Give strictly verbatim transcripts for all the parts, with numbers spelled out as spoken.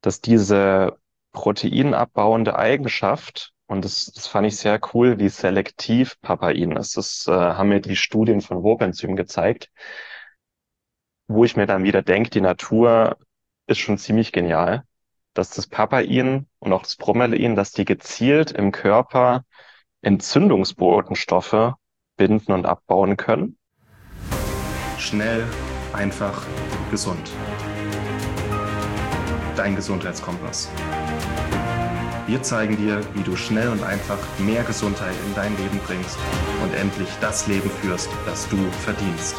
dass diese proteinabbauende Eigenschaft, und das, das fand ich sehr cool, wie selektiv Papain ist. Das äh, haben mir die Studien von Wobenzym gezeigt, wo ich mir dann wieder denke, die Natur ist schon ziemlich genial, dass das Papain und auch das Bromelain, dass die gezielt im Körper Entzündungsbotenstoffe binden und abbauen können. Schnell, einfach, gesund. Dein Gesundheitskompass. Wir zeigen dir, wie du schnell und einfach mehr Gesundheit in dein Leben bringst und endlich das Leben führst, das du verdienst.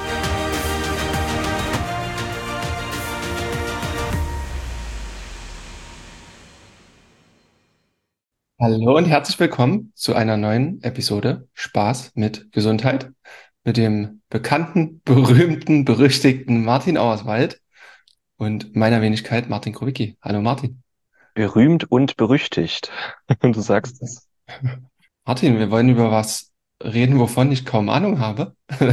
Hallo und herzlich willkommen zu einer neuen Episode Spaß mit Gesundheit mit dem bekannten, berühmten, berüchtigten Martin Auerswald und meiner Wenigkeit Martin Krowicki. Hallo Martin. Berühmt und berüchtigt. Du sagst es. Martin, wir wollen über was reden, wovon ich kaum Ahnung habe,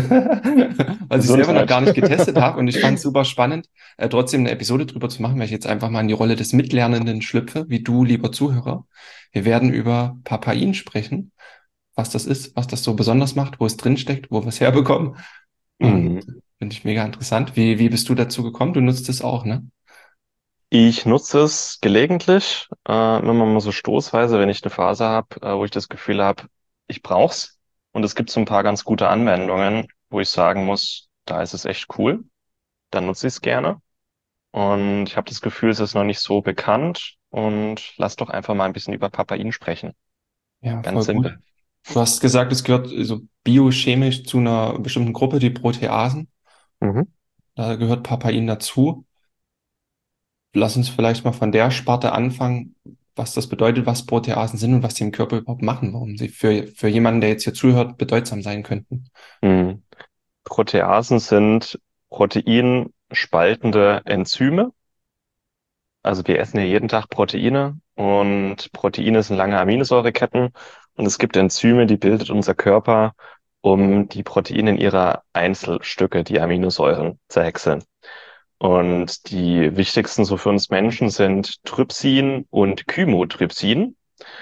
was ich selber noch Gesundheit. gar nicht getestet habe und ich fand es super spannend, äh, trotzdem eine Episode drüber zu machen, weil ich jetzt einfach mal in die Rolle des Mitlernenden schlüpfe, wie du, lieber Zuhörer. Wir werden über Papain sprechen, was das ist, was das so besonders macht, wo es drin steckt, wo wir es herbekommen. Und Mhm. finde ich mega interessant. Wie, wie bist du dazu gekommen? Du nutzt es auch, ne? Ich nutze es gelegentlich, äh, immer mal so stoßweise, wenn ich eine Phase habe, äh, wo ich das Gefühl habe, ich brauch's. Und es gibt so ein paar ganz gute Anwendungen, wo ich sagen muss, da ist es echt cool. Dann nutze ich es gerne. Und ich habe das Gefühl, es ist noch nicht so bekannt. Und lass doch einfach mal ein bisschen über Papain sprechen. Ja, Ganz voll gut. simpel. Du hast gesagt, es gehört so biochemisch zu einer bestimmten Gruppe, die Proteasen. Mhm. Da gehört Papain dazu. Lass uns vielleicht mal von der Sparte anfangen, was das bedeutet, was Proteasen sind und was sie im Körper überhaupt machen, warum sie für, für jemanden, der jetzt hier zuhört, bedeutsam sein könnten. Mhm. Proteasen sind proteinspaltende Enzyme. Also wir essen ja jeden Tag Proteine und Proteine sind lange Aminosäureketten und es gibt Enzyme, die bildet unser Körper, um die Proteine in ihre Einzelstücke, die Aminosäuren, zu häckseln. Und die wichtigsten so für uns Menschen sind Trypsin und Chymotrypsin.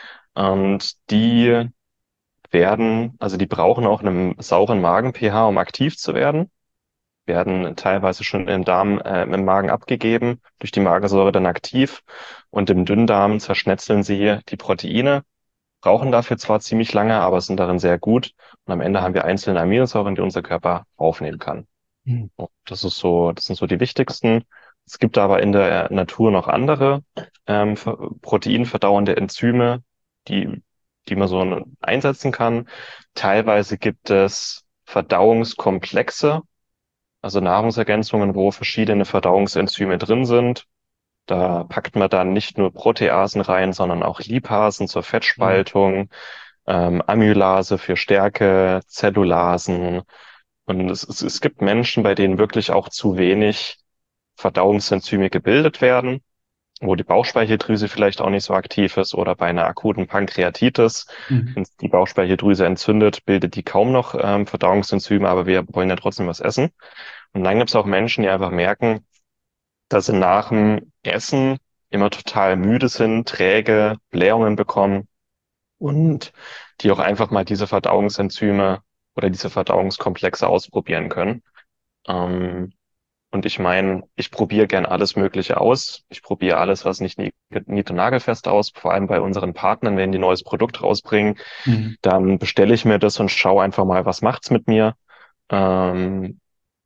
Und die werden, also die brauchen auch einen sauren Magen-pH, um aktiv zu werden, werden teilweise schon im Darm, äh, im Magen abgegeben, durch die Magensäure dann aktiv und im Dünndarm zerschnetzeln sie die Proteine, brauchen dafür zwar ziemlich lange, aber sind darin sehr gut und am Ende haben wir einzelne Aminosäuren, die unser Körper aufnehmen kann. Hm. Und das ist so, das sind so die wichtigsten. Es gibt aber in der Natur noch andere ähm, ver- proteinverdauernde Enzyme, die, die man so einsetzen kann. Teilweise gibt es Verdauungskomplexe, also Nahrungsergänzungen, wo verschiedene Verdauungsenzyme drin sind. Da packt man dann nicht nur Proteasen rein, sondern auch Lipasen zur Hm. Fettspaltung, ähm, Amylase für Stärke, Zellulasen. Und es, es, es gibt Menschen, bei denen wirklich auch zu wenig Verdauungsenzyme gebildet werden, wo die Bauchspeicheldrüse vielleicht auch nicht so aktiv ist oder bei einer akuten Pankreatitis, Hm. wenn die Bauchspeicheldrüse entzündet, bildet die kaum noch ähm, Verdauungsenzyme, aber wir wollen ja trotzdem was essen. Und dann gibt es auch Menschen, die einfach merken, dass sie nach dem Essen immer total müde sind, träge, Blähungen bekommen und die auch einfach mal diese Verdauungsenzyme oder diese Verdauungskomplexe ausprobieren können. Ähm, und ich meine, ich probiere gern alles Mögliche aus. Ich probiere alles, was nicht nie- nied- und nagelfest aus. Vor allem bei unseren Partnern, wenn die ein neues Produkt rausbringen, Hm. dann bestelle ich mir das und schaue einfach mal, was macht's mit mir. Ähm,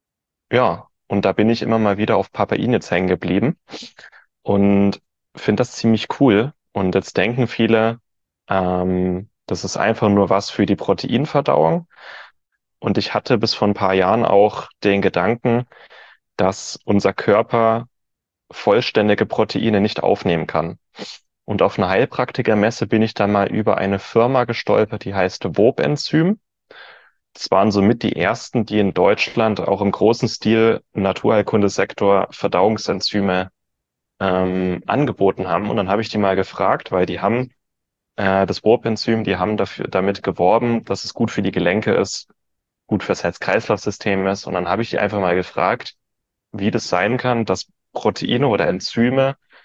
ja, und da bin ich immer mal wieder auf Papain jetzt hängen geblieben und finde das ziemlich cool. Und jetzt denken viele, ähm, das ist einfach nur was für die Proteinverdauung. Und ich hatte bis vor ein paar Jahren auch den Gedanken, dass unser Körper vollständige Proteine nicht aufnehmen kann. Und auf einer Heilpraktikermesse bin ich dann mal über eine Firma gestolpert, die heißt Wobenzym. Das waren somit die ersten, die in Deutschland auch im großen Stil im Naturheilkundesektor Verdauungsenzyme ähm, angeboten haben. Und dann habe ich die mal gefragt, weil die haben äh, das Wobenzym, die haben dafür damit geworben, dass es gut für die Gelenke ist, gut fürs Herz-Kreislauf-System ist. Und dann habe ich die einfach mal gefragt, wie das sein kann, dass Proteine oder Enzyme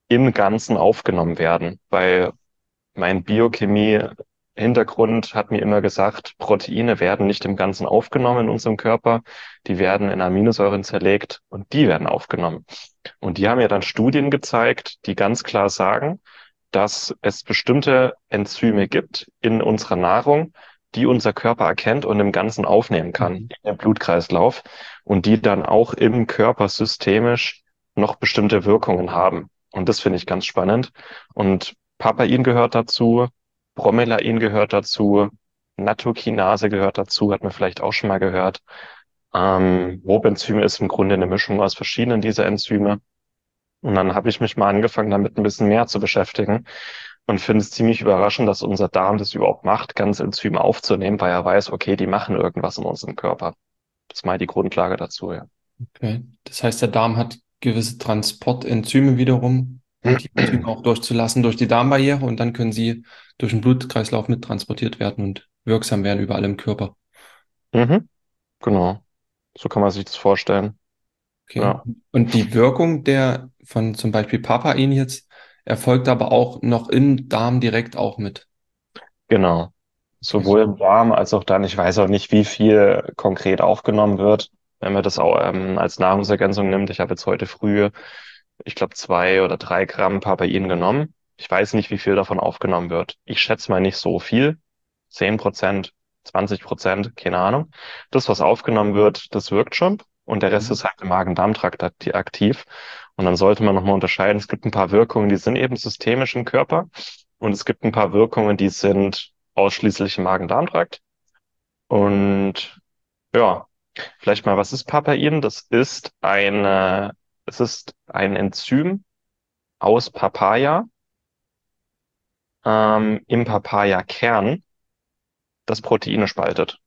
im Ganzen aufgenommen werden, weil mein Biochemie-Hintergrund hat mir immer gesagt, Proteine werden nicht im Ganzen aufgenommen in unserem Körper, die werden in Aminosäuren zerlegt und die werden aufgenommen. Und die haben ja dann Studien gezeigt, die ganz klar sagen, dass es bestimmte Enzyme gibt in unserer Nahrung, die unser Körper erkennt und im Ganzen aufnehmen kann, Mhm. in den Blutkreislauf und die dann auch im Körper systemisch noch bestimmte Wirkungen haben. Und das finde ich ganz spannend. Und Papain gehört dazu, Bromelain gehört dazu, Nattokinase gehört dazu, hat man vielleicht auch schon mal gehört. Ähm, Wobenzym ist im Grunde eine Mischung aus verschiedenen dieser Enzyme. Und dann habe ich mich mal angefangen, damit ein bisschen mehr zu beschäftigen und finde es ziemlich überraschend, dass unser Darm das überhaupt macht, ganze Enzyme aufzunehmen, weil er weiß, okay, die machen irgendwas in unserem Körper. Das ist mal die Grundlage dazu, ja. Okay. Das heißt, der Darm hat gewisse Transportenzyme wiederum, um die Enzyme auch durchzulassen durch die Darmbarriere und dann können sie durch den Blutkreislauf mittransportiert werden und wirksam werden überall im Körper. Mhm, genau. So kann man sich das vorstellen. Okay. Ja, Und die Wirkung der von zum Beispiel Papain jetzt erfolgt aber auch noch im Darm direkt auch mit. genau. Okay. Sowohl im Darm als auch dann, ich weiß auch nicht, wie viel konkret aufgenommen wird, wenn man das auch ähm, als Nahrungsergänzung nimmt. Ich habe jetzt heute früh, ich glaube, zwei oder drei Gramm Papain genommen. Ich weiß nicht, wie viel davon aufgenommen wird. Ich schätze mal nicht so viel. Zehn Prozent, zwanzig Prozent, keine Ahnung. Das, was aufgenommen wird, das wirkt schon. Und der Rest Mhm. ist halt im Magen-Darm-Trakt akti- aktiv. Und dann sollte man nochmal unterscheiden. Es gibt ein paar Wirkungen, die sind eben systemisch im Körper. Und es gibt ein paar Wirkungen, die sind ausschließlich im Magen-Darm-Trakt. Und ja, vielleicht mal, was ist Papain? Das ist eine, es ist ein Enzym aus Papaya, ähm, im Papaya-Kern, das Proteine spaltet.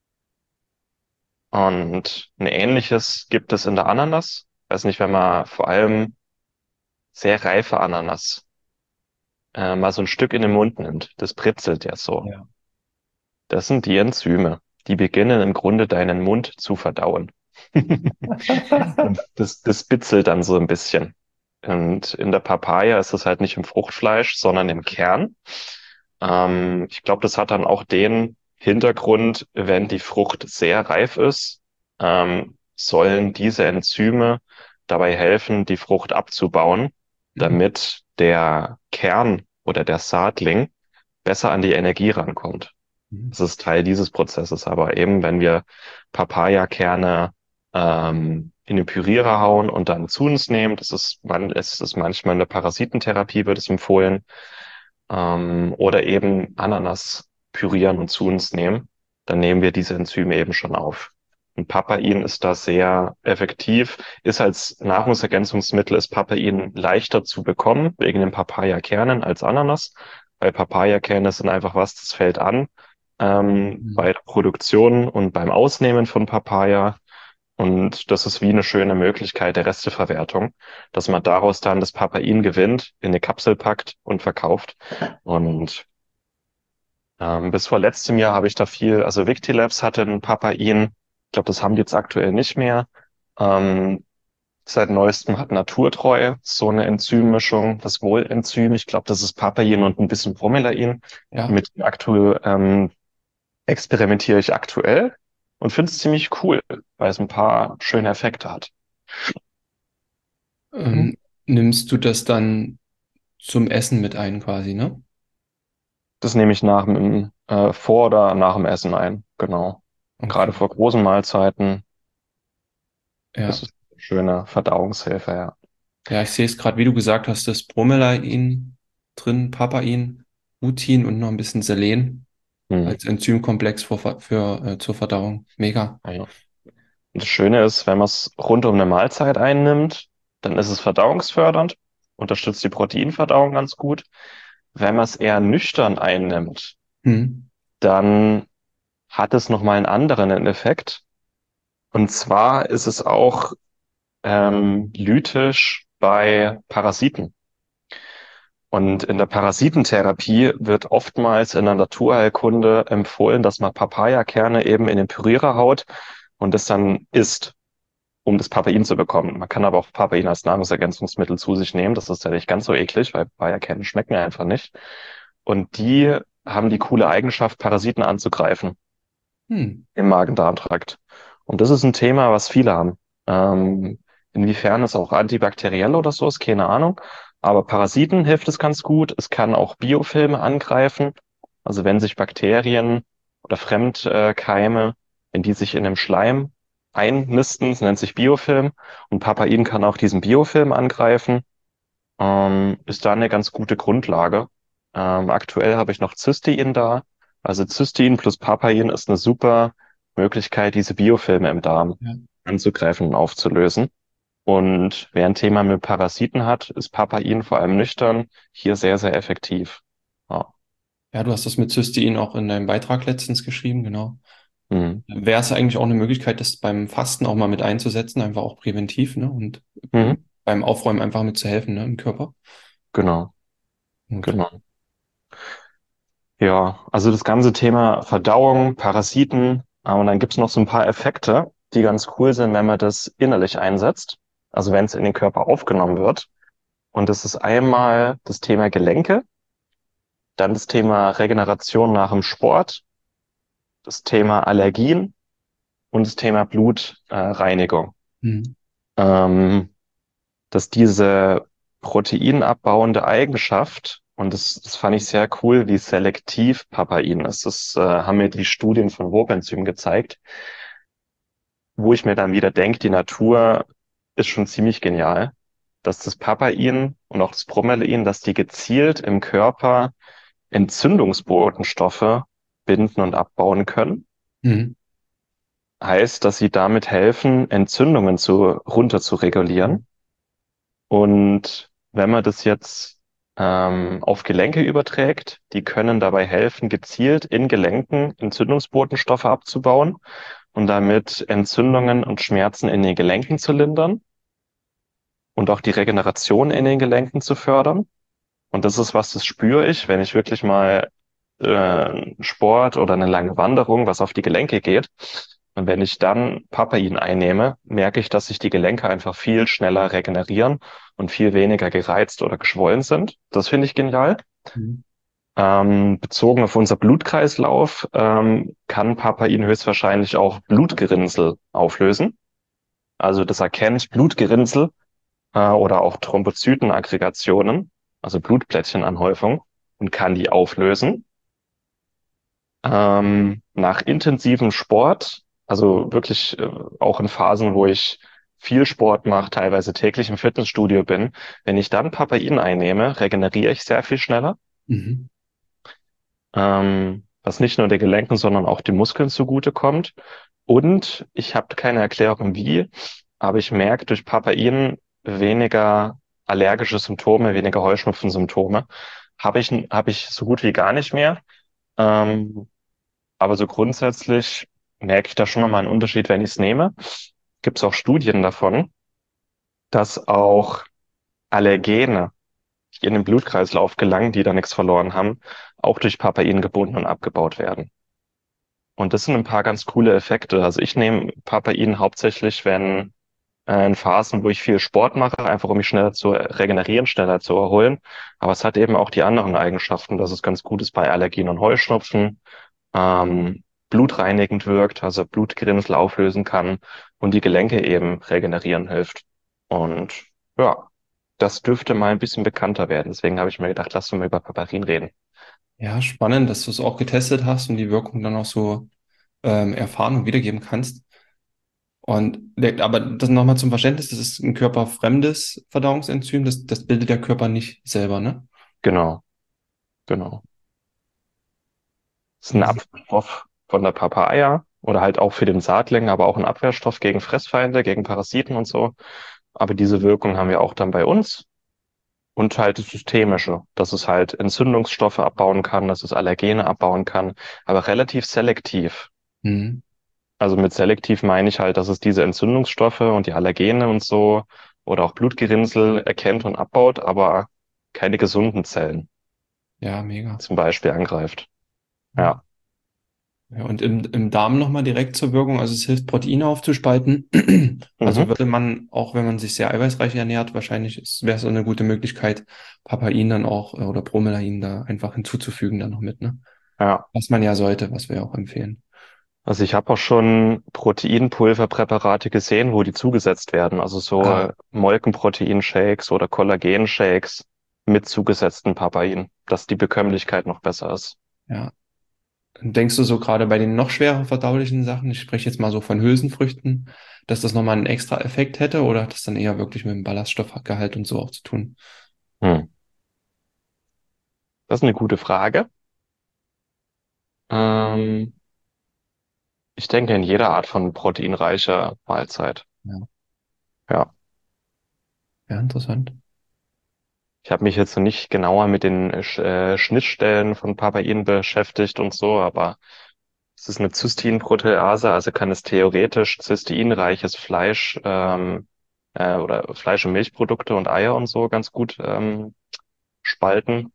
Und ein ähnliches gibt es in der Ananas. Weiß nicht, wenn man vor allem sehr reife Ananas äh, mal so ein Stück in den Mund nimmt, das britzelt ja so. Ja. Das sind die Enzyme. Die beginnen im Grunde deinen Mund zu verdauen. Und das, das bitzelt dann so ein bisschen. Und in der Papaya ist es halt nicht im Fruchtfleisch, sondern im Kern. Ähm, ich glaube, das hat dann auch den Hintergrund, wenn die Frucht sehr reif ist, ähm, sollen diese Enzyme dabei helfen, die Frucht abzubauen, Mhm. damit der Kern oder der Saatling besser an die Energie rankommt. Mhm. Das ist Teil dieses Prozesses. Aber eben, wenn wir Papayakerne ähm, in den Pürierer hauen und dann zu uns nehmen, das ist, man, es ist manchmal eine Parasitentherapie, wird es empfohlen, ähm, oder eben Ananas pürieren und zu uns nehmen, dann nehmen wir diese Enzyme eben schon auf. Und Papain ist da sehr effektiv, ist als Nahrungsergänzungsmittel, ist Papain leichter zu bekommen, wegen den Papayakernen als Ananas, weil Papayakerne sind einfach was, das fällt an, ähm, Mhm. bei der Produktion und beim Ausnehmen von Papaya. Und das ist wie eine schöne Möglichkeit der Resteverwertung, dass man daraus dann das Papain gewinnt, in eine Kapsel packt und verkauft. Und ähm, bis vor letztem Jahr habe ich da viel, also Victilabs hatte ein Papain. Ich glaube, das haben die jetzt aktuell nicht mehr. Ähm, seit neuestem hat Naturtreu so eine Enzymmischung, das Wohlenzym. Ich glaube, das ist Papain und ein bisschen Bromelain. Ja. Mit dem aktu ähm, experimentiere ich aktuell und finde es ziemlich cool, weil es ein paar schöne Effekte hat. Mhm. Ähm, nimmst du das dann zum Essen mit ein quasi, ne? Das nehme ich nach dem, äh, vor oder nach dem Essen ein. Genau. Gerade Okay. vor großen Mahlzeiten Ja. ist es eine schöne Verdauungshilfe, ja. Ja, ich sehe es gerade, wie du gesagt hast, das Bromelain drin, Papain, Lutein und noch ein bisschen Selen Hm. als Enzymkomplex für, für, äh, zur Verdauung. Mega. Ja. Und das Schöne ist, wenn man es rund um eine Mahlzeit einnimmt, dann ist es verdauungsfördernd, unterstützt die Proteinverdauung ganz gut. Wenn man es eher nüchtern einnimmt, Hm. dann hat es nochmal einen anderen Effekt. Und zwar ist es auch ähm, lytisch bei Parasiten. Und in der Parasitentherapie wird oftmals in der Naturheilkunde empfohlen, dass man Papayakerne eben in den Pürierer haut und das dann isst. um das Papain zu bekommen. Man kann aber auch Papain als Nahrungsergänzungsmittel zu sich nehmen. Das ist ja nicht ganz so eklig, weil Papayakernen schmecken einfach nicht. Und die haben die coole Eigenschaft, Parasiten anzugreifen Hm. im Magen-Darm-Trakt. Und das ist ein Thema, was viele haben. Ähm, inwiefern es auch antibakteriell oder so ist, keine Ahnung. Aber Parasiten hilft es ganz gut. Es kann auch Biofilme angreifen. Also wenn sich Bakterien oder Fremdkeime, wenn die sich in dem Schleim einnisten, das nennt sich Biofilm. Und Papain kann auch diesen Biofilm angreifen. Ähm, ist da eine ganz gute Grundlage. Ähm, aktuell habe ich noch Cystein da. Also Cystein plus Papain ist eine super Möglichkeit, diese Biofilme im Darm Ja. anzugreifen und aufzulösen. Und wer ein Thema mit Parasiten hat, ist Papain vor allem nüchtern hier sehr, sehr effektiv. Ja. Ja, du hast das mit Cystein auch in deinem Beitrag letztens geschrieben, genau. Mhm. Wäre es eigentlich auch eine Möglichkeit, das beim Fasten auch mal mit einzusetzen, einfach auch präventiv, ne? Und Mhm. beim Aufräumen einfach mit zu helfen, ne, im Körper. Genau, Gut. genau. Ja, also das ganze Thema Verdauung, Parasiten, äh, und dann gibt's noch so ein paar Effekte, die ganz cool sind, wenn man das innerlich einsetzt. Also wenn es in den Körper aufgenommen wird. Und das ist einmal das Thema Gelenke, dann das Thema Regeneration nach dem Sport, das Thema Allergien und das Thema Blutreinigung. Äh, Reinigung. Mhm. ähm, dass diese proteinabbauende Eigenschaft, und das, das fand ich sehr cool, wie selektiv Papain ist. Das äh, haben mir die Studien von Wobenzym gezeigt, wo ich mir dann wieder denke, die Natur ist schon ziemlich genial, dass das Papain und auch das Bromelain, dass die gezielt im Körper Entzündungsbotenstoffe binden und abbauen können. Mhm. Heißt, dass sie damit helfen, Entzündungen zu, runter zu regulieren. Und wenn man das jetzt ähm, auf Gelenke überträgt, die können dabei helfen, gezielt in Gelenken Entzündungsbotenstoffe abzubauen und damit Entzündungen und Schmerzen in den Gelenken zu lindern und auch die Regeneration in den Gelenken zu fördern. Und das ist was, das spüre ich, wenn ich wirklich mal äh, Sport oder eine lange Wanderung, was auf die Gelenke geht. Und wenn ich dann Papain einnehme, merke ich, dass sich die Gelenke einfach viel schneller regenerieren und viel weniger gereizt oder geschwollen sind. Das finde ich genial. Mhm. Ähm, bezogen auf unser Blutkreislauf ähm, kann Papain höchstwahrscheinlich auch Blutgerinnsel auflösen. Also das erkennt Blutgerinnsel äh, oder auch Thrombozytenaggregationen, also Blutplättchenanhäufung, und kann die auflösen. Ähm, nach intensivem Sport, also wirklich äh, auch in Phasen, wo ich viel Sport mache, teilweise täglich im Fitnessstudio bin, wenn ich dann Papain einnehme, regeneriere ich sehr viel schneller, Mhm. ähm, was nicht nur den Gelenken, sondern auch den Muskeln zugutekommt. Und ich habe keine Erklärung wie, aber ich merke durch Papain weniger allergische Symptome, weniger Heuschnupfensymptome. Habe ich, habe ich so gut wie gar nicht mehr. Ähm, aber so grundsätzlich merke ich da schon nochmal einen Unterschied, wenn ich es nehme. Gibt es auch Studien davon, dass auch Allergene, die in den Blutkreislauf gelangen, die da nichts verloren haben, auch durch Papain gebunden und abgebaut werden. Und das sind ein paar ganz coole Effekte. Also ich nehme Papain hauptsächlich, wenn äh, in Phasen, wo ich viel Sport mache, einfach um mich schneller zu regenerieren, schneller zu erholen. Aber es hat eben auch die anderen Eigenschaften, dass es ganz gut ist bei Allergien und Heuschnupfen, ähm, blutreinigend wirkt, also Blutgerinnsel auflösen kann und die Gelenke eben regenerieren hilft. Und ja, das dürfte mal ein bisschen bekannter werden. Deswegen habe ich mir gedacht, lass uns mal über Papain reden. Ja, spannend, dass du es auch getestet hast und die Wirkung dann auch so ähm, erfahren und wiedergeben kannst. Und der, aber das nochmal zum Verständnis, das ist ein körperfremdes Verdauungsenzym, das, das bildet der Körper nicht selber, ne? Genau, genau. Das ist ein Mhm. Abwehrstoff von der Papaya oder halt auch für den Saatling, aber auch ein Abwehrstoff gegen Fressfeinde, gegen Parasiten und so. Aber diese Wirkung haben wir auch dann bei uns. Und halt das Systemische, dass es halt Entzündungsstoffe abbauen kann, dass es Allergene abbauen kann, aber relativ selektiv. Mhm. Also mit selektiv meine ich halt, dass es diese Entzündungsstoffe und die Allergene und so oder auch Blutgerinnsel erkennt und abbaut, aber keine gesunden Zellen Ja, mega. zum Beispiel angreift. Ja. Ja, Ja, und im, im Darm nochmal direkt zur Wirkung, also es hilft, Proteine aufzuspalten. Also Mhm. würde man, auch wenn man sich sehr eiweißreich ernährt, wahrscheinlich wäre es eine gute Möglichkeit, Papain dann auch äh, oder Bromelain da einfach hinzuzufügen dann noch mit, ne? Ja. Was man ja sollte, was wir auch empfehlen. Also ich habe auch schon Proteinpulverpräparate gesehen, wo die zugesetzt werden. Also Ah, so Molkenproteinshakes oder Kollagenshakes mit zugesetzten Papain, dass die Bekömmlichkeit noch besser ist. ja. Und denkst du so gerade bei den noch schwerer verdaulichen Sachen, ich spreche jetzt mal so von Hülsenfrüchten, dass das nochmal einen extra Effekt hätte oder hat das dann eher wirklich mit dem Ballaststoffgehalt und so auch zu tun? Hm. Das ist eine gute Frage. Ähm, Ich denke in jeder Art von proteinreicher Mahlzeit. Ja, Ja. ja, interessant. Ich habe mich jetzt noch nicht genauer mit den äh, Sch- äh, Schnittstellen von Papain beschäftigt und so, aber es ist eine Cysteinprotease, also kann es theoretisch cysteinreiches Fleisch ähm, äh, oder Fleisch- und Milchprodukte und Eier und so ganz gut ähm, spalten.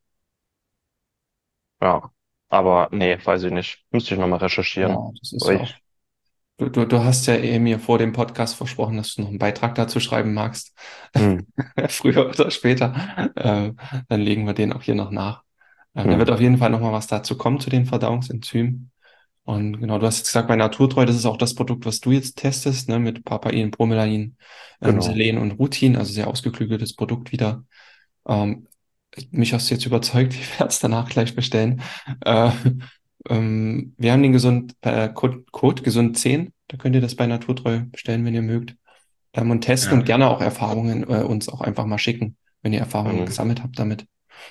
Ja, aber nee, weiß ich nicht. Müsste ich nochmal recherchieren. Ja, das ist Aber ja auch. ich, Du, du, du hast ja eh mir vor dem Podcast versprochen, dass du noch einen Beitrag dazu schreiben magst. hm, Früher oder später. Ähm, dann legen wir den auch hier noch nach. Ähm, da hm, wird auf jeden Fall noch mal was dazu kommen zu den Verdauungsenzymen. Und genau, du hast jetzt gesagt, bei Naturtreu, das ist auch das Produkt, was du jetzt testest, ne, mit Papain, Bromelain, ähm, genau. Selen und Rutin, also sehr ausgeklügeltes Produkt wieder. Ähm, mich hast du jetzt überzeugt, ich werde es danach gleich bestellen. Äh, ähm, wir haben den gesund, äh, Code, Code gesund zehn. Da könnt ihr das bei Naturtreu bestellen, wenn ihr mögt. Ähm, und testen Ja. und gerne auch Erfahrungen äh, uns auch einfach mal schicken, wenn ihr Erfahrungen Hm. gesammelt habt damit.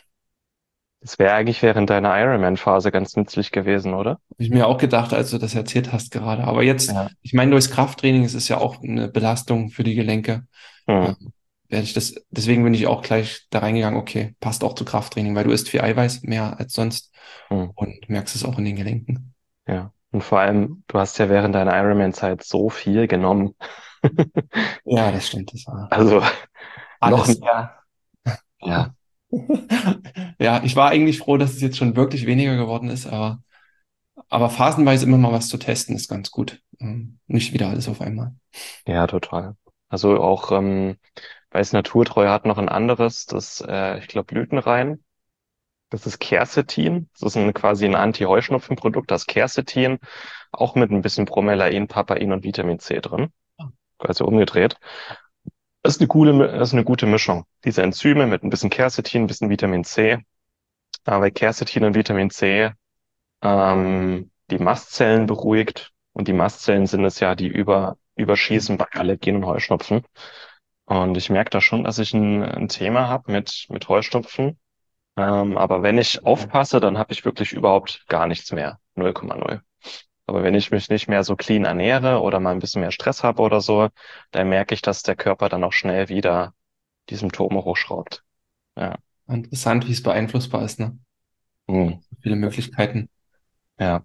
Das wäre eigentlich während deiner Ironman-Phase ganz nützlich gewesen, oder? Hab ich mir auch gedacht, als du das erzählt hast gerade. Aber jetzt, Ja. ich meine, durchs Krafttraining ist es ja auch eine Belastung für die Gelenke. Hm, Ähm, werde ich das, deswegen bin ich auch gleich da reingegangen, okay, passt auch zu Krafttraining, weil du isst viel Eiweiß, mehr als sonst hm, und merkst es auch in den Gelenken. ja. Und vor allem, du hast ja während deiner Ironman-Zeit so viel genommen. Ja, das stimmt, das war Also noch alles. mehr. Ja, Ja, ich war eigentlich froh, dass es jetzt schon wirklich weniger geworden ist, aber, aber phasenweise immer mal was zu testen ist ganz gut. Ähm, Nicht wieder alles auf einmal. ja, total. Also auch, ähm, weiß Naturtreu hat noch ein anderes, das, äh, ich glaube, Blütenrein. Das ist Quercetin. Das ist ein, quasi ein Anti-Heuschnupfenprodukt, das Quercetin, auch mit ein bisschen Bromelain, Papain und Vitamin C drin. Quasi umgedreht. Das ist eine coole, Mi- das ist eine gute Mischung. Diese Enzyme mit ein bisschen Quercetin, ein bisschen Vitamin C. Aber Quercetin und Vitamin C ähm, die Mastzellen beruhigt. Und die Mastzellen sind es ja, die über, überschießen bei Allergien und Heuschnupfen. Und ich merke da schon, dass ich ein, ein Thema habe mit, mit Heuschnupfen. Ähm, aber wenn ich aufpasse, dann habe ich wirklich überhaupt gar nichts mehr. null Komma null. Aber wenn ich mich nicht mehr so clean ernähre oder mal ein bisschen mehr Stress habe oder so, dann merke ich, dass der Körper dann auch schnell wieder die Symptome hochschraubt. Ja. Interessant, wie es beeinflussbar ist, ne? Hm. So viele Möglichkeiten. Ja.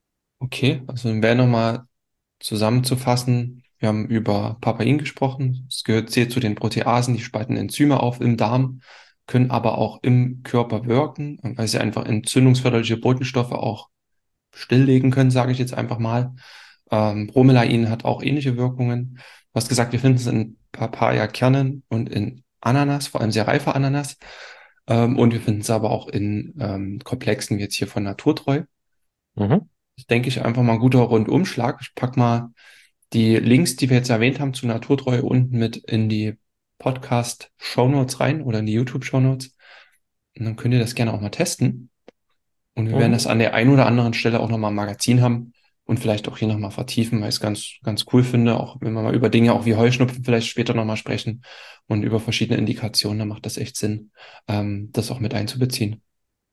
Okay, also dann wäre nochmal zusammenzufassen. Wir haben über Papain gesprochen. Es gehört zählt zu den Proteasen, die spalten Enzyme auf im Darm, können aber auch im Körper wirken, weil sie einfach entzündungsförderliche Botenstoffe auch stilllegen können, sage ich jetzt einfach mal. Ähm, Bromelain hat auch ähnliche Wirkungen. Du hast gesagt, wir finden es in Papaya-Kernen und in Ananas, vor allem sehr reifer Ananas. Ähm, und wir finden es aber auch in ähm, Komplexen wie jetzt hier von Naturtreu. Mhm. Das denke ich einfach mal ein guter Rundumschlag. Ich pack mal die Links, die wir jetzt erwähnt haben zu Naturtreu unten mit in die Podcast-Shownotes rein oder in die YouTube-Shownotes. Und dann könnt ihr das gerne auch mal testen. Und wir werden Mhm. das an der einen oder anderen Stelle auch nochmal im Magazin haben und vielleicht auch hier nochmal vertiefen, weil ich es ganz, ganz cool finde, auch wenn wir mal über Dinge auch wie Heuschnupfen vielleicht später nochmal sprechen und über verschiedene Indikationen, da macht das echt Sinn, ähm, das auch mit einzubeziehen.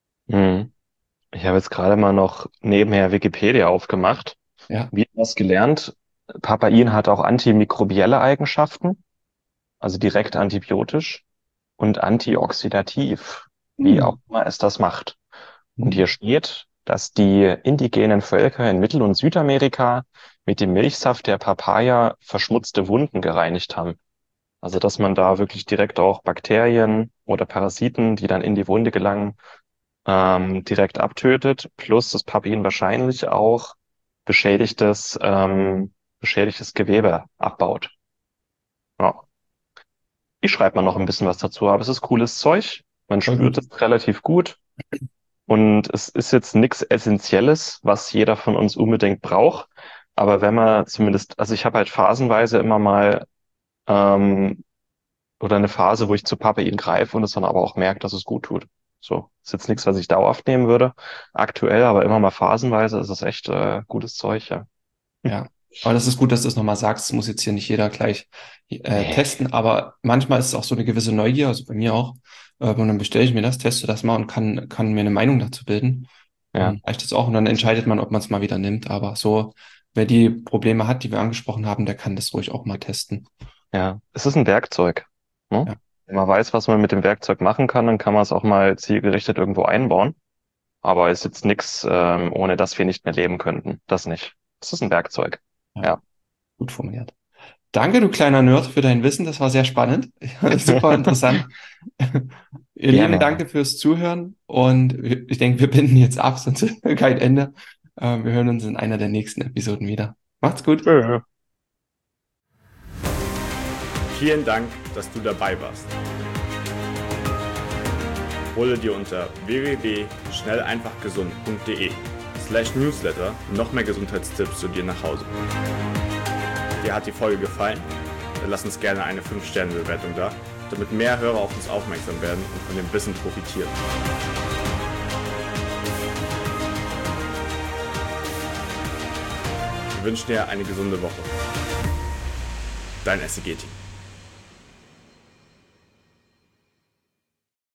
Mhm. Ich habe jetzt gerade mal noch nebenher Wikipedia aufgemacht. Ja. Wie was gelernt. Papain hat auch antimikrobielle Eigenschaften, also direkt antibiotisch und antioxidativ, wie Hm. auch immer es das macht. Und Hm. hier steht, dass die indigenen Völker in Mittel- und Südamerika mit dem Milchsaft der Papaya verschmutzte Wunden gereinigt haben. Also, dass man da wirklich direkt auch Bakterien oder Parasiten, die dann in die Wunde gelangen, ähm, direkt abtötet, plus das Papain wahrscheinlich auch beschädigtes, ähm, beschädigtes Gewebe abbaut. Ja. Ich schreibe mal noch ein bisschen was dazu, aber es ist cooles Zeug. Man Voll spürt gut. es relativ gut. Und es ist jetzt nichts Essentielles, was jeder von uns unbedingt braucht. Aber wenn man zumindest, also ich habe halt phasenweise immer mal ähm, oder eine Phase, wo ich zu Papain greife und es dann aber auch merke, dass es gut tut. So, ist jetzt nichts, was ich dauerhaft nehmen würde, aktuell, aber immer mal phasenweise ist es echt äh, gutes Zeug, ja. Ja, aber das ist gut, dass du es nochmal sagst. Das muss jetzt hier nicht jeder gleich äh, Nee. testen, aber manchmal ist es auch so eine gewisse Neugier, also bei mir auch. Äh, und dann bestelle ich mir das, teste das mal und kann, kann mir eine Meinung dazu bilden. Und Ja, dann reicht das auch und dann entscheidet man, ob man es mal wieder nimmt. Aber so, wer die Probleme hat, die wir angesprochen haben, der kann das ruhig auch mal testen. ja. Es ist ein Werkzeug. Ne? Ja, Wenn man weiß, was man mit dem Werkzeug machen kann, dann kann man es auch mal zielgerichtet irgendwo einbauen. Aber ist jetzt nichts, ähm, ohne dass wir nicht mehr leben könnten. Das nicht. Es ist ein Werkzeug. ja, Ja. gut formuliert. Danke, du kleiner Nerd, für dein Wissen. Das war sehr spannend. Super interessant. Ihr Lieben, Gerne. danke fürs Zuhören und ich denke, wir binden jetzt ab, sonst ist kein Ende. Äh, Wir hören uns in einer der nächsten Episoden wieder. Macht's gut. Tschö. Vielen Dank, dass du dabei warst. Hole dir unter w w w punkt schnell einfach gesund punkt de slash newsletter noch mehr Gesundheitstipps zu dir nach Hause. Dir hat die Folge gefallen? Dann lass uns gerne eine fünf Sterne Bewertung da, damit mehr Hörer auf uns aufmerksam werden und von dem Wissen profitieren. Wir wünschen dir eine gesunde Woche. Dein S E G-Team.